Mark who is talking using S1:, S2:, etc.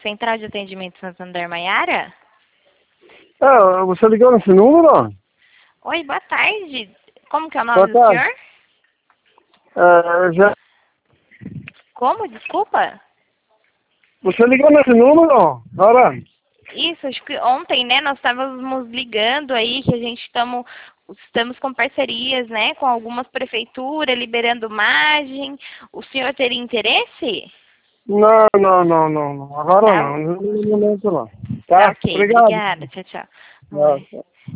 S1: Central de Atendimento Santander Maiara?
S2: Você ligou nesse número?
S1: Oi, boa tarde. Como que é o
S2: Boa
S1: nome do
S2: tarde.
S1: senhor?
S2: Já...
S1: Como? Desculpa?
S2: Você ligou nesse número? Ora,
S1: Isso, acho que ontem, né, nós estávamos ligando aí que a gente estamos com parcerias, né, com algumas prefeituras, liberando margem. O senhor teria interesse?
S2: não. Agora
S1: Tá,
S2: não. Não, não, não.
S1: tá
S2: Tá?
S1: ok.
S2: Obrigado.
S1: Obrigada. Tchau, tchau. Não é.
S2: Tchau.